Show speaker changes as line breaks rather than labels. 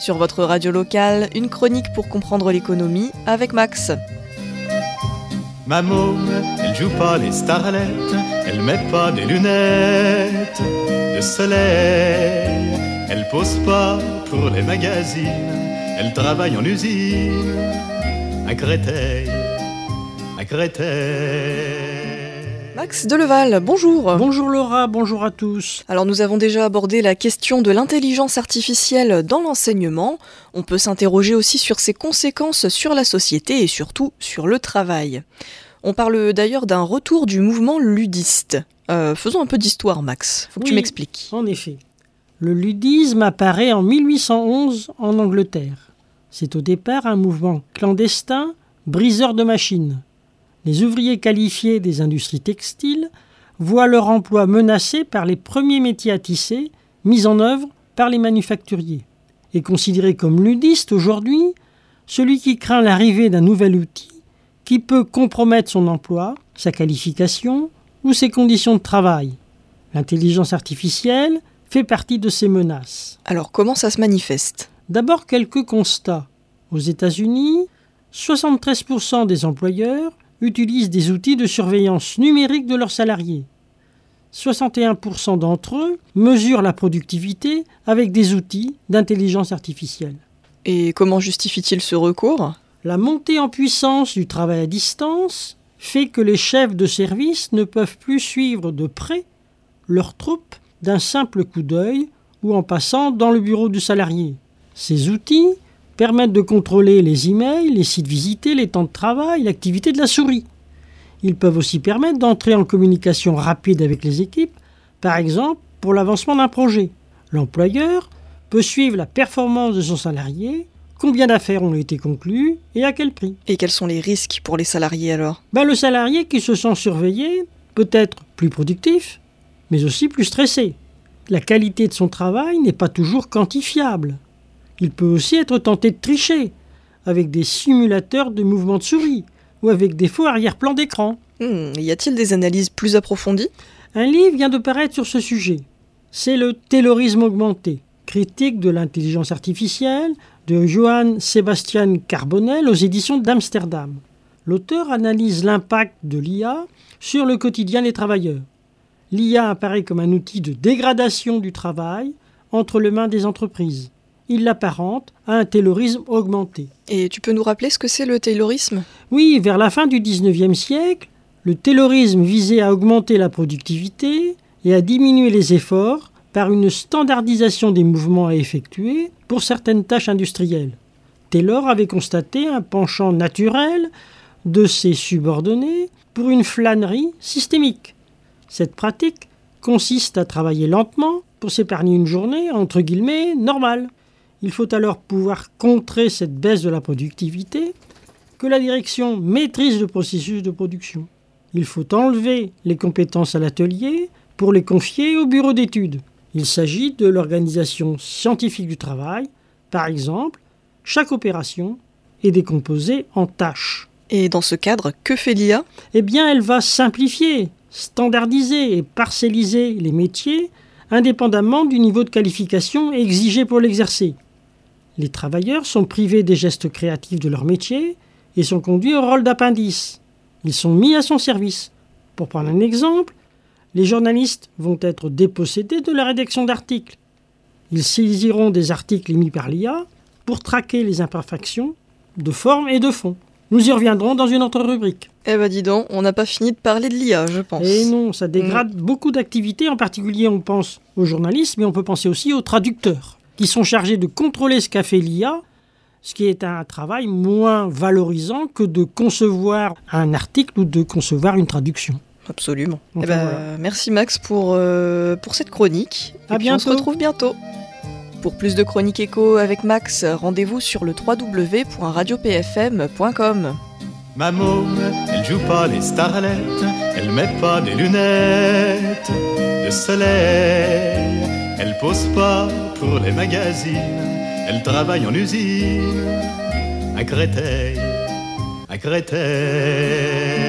Sur votre radio locale, une chronique pour comprendre l'économie avec Max.
Ma môme, elle joue pas les starlettes, elle met pas des lunettes de soleil, elle pose pas pour les magazines, elle travaille en usine à Créteil, à Créteil.
Max Deleval, bonjour.
Bonjour Laura, bonjour à tous.
Alors nous avons déjà abordé la question de l'intelligence artificielle dans l'enseignement. On peut s'interroger aussi sur ses conséquences sur la société et surtout sur le travail. On parle d'ailleurs d'un retour du mouvement ludiste. Faisons un peu d'histoire, Max. Faut que tu m'expliques.
En effet. Le ludisme apparaît en 1811 en Angleterre. C'est au départ un mouvement clandestin, briseur de machines. Les ouvriers qualifiés des industries textiles voient leur emploi menacé par les premiers métiers à tisser, mis en œuvre par les manufacturiers. Est considéré comme ludiste aujourd'hui celui qui craint l'arrivée d'un nouvel outil qui peut compromettre son emploi, sa qualification ou ses conditions de travail. L'intelligence artificielle fait partie de ces menaces.
Alors comment ça se manifeste ?
D'abord quelques constats. Aux États-Unis, 73% des employeurs utilisent des outils de surveillance numérique de leurs salariés. 61% d'entre eux mesurent la productivité avec des outils d'intelligence artificielle.
Et comment justifie-t-il ce recours ?
La montée en puissance du travail à distance fait que les chefs de service ne peuvent plus suivre de près leurs troupes d'un simple coup d'œil ou en passant dans le bureau du salarié. Ces outils permettent de contrôler les emails, les sites visités, les temps de travail, l'activité de la souris. Ils peuvent aussi permettre d'entrer en communication rapide avec les équipes, par exemple pour l'avancement d'un projet. L'employeur peut suivre la performance de son salarié, combien d'affaires ont été conclues et à quel prix.
Et quels sont les risques pour les salariés alors ?
Le salarié qui se sent surveillé peut être plus productif, mais aussi plus stressé. La qualité de son travail n'est pas toujours quantifiable. Il peut aussi être tenté de tricher avec des simulateurs de mouvements de souris ou avec des faux arrière-plans d'écran.
Y a-t-il des analyses plus approfondies ?
Un livre vient de paraître sur ce sujet. C'est le Taylorisme augmenté, critique de l'intelligence artificielle de Johann Sebastian Carbonell aux éditions d'Amsterdam. L'auteur analyse l'impact de l'IA sur le quotidien des travailleurs. L'IA apparaît comme un outil de dégradation du travail entre les mains des entreprises. Il l'apparente à un taylorisme augmenté.
Et tu peux nous rappeler ce que c'est le taylorisme ?
Oui, vers la fin du XIXe siècle, le taylorisme visait à augmenter la productivité et à diminuer les efforts par une standardisation des mouvements à effectuer pour certaines tâches industrielles. Taylor avait constaté un penchant naturel de ses subordonnés pour une flânerie systémique. Cette pratique consiste à travailler lentement pour s'épargner une journée, entre guillemets, normale. Il faut alors pouvoir contrer cette baisse de la productivité, que la direction maîtrise le processus de production. Il faut enlever les compétences à l'atelier pour les confier au bureau d'études. Il s'agit de l'organisation scientifique du travail. Par exemple, chaque opération est décomposée en tâches.
Et dans ce cadre, que fait l'IA ?
Elle va simplifier, standardiser et parcelliser les métiers indépendamment du niveau de qualification exigé pour l'exercer. Les travailleurs sont privés des gestes créatifs de leur métier et sont conduits au rôle d'appendice. Ils sont mis à son service. Pour prendre un exemple, les journalistes vont être dépossédés de la rédaction d'articles. Ils saisiront des articles émis par l'IA pour traquer les imperfections de forme et de fond. Nous y reviendrons dans une autre rubrique.
Dis donc, on n'a pas fini de parler de l'IA, je pense.
Et non, ça dégrade beaucoup d'activités. En particulier, on pense aux journalistes, mais on peut penser aussi aux traducteurs, qui sont chargés de contrôler ce qu'a fait l'IA, ce qui est un travail moins valorisant que de concevoir un article ou de concevoir une traduction.
Absolument.
Voilà.
Merci Max pour cette chronique.
À bientôt.
On se retrouve bientôt. Pour plus de chroniques éco avec Max, rendez-vous sur le www.radiopfm.com.
Ma môme, elle joue pas les starlettes, elle met pas des lunettes de soleil, elle pose pas pour les magazines, elle travaille en usine à Créteil, à Créteil.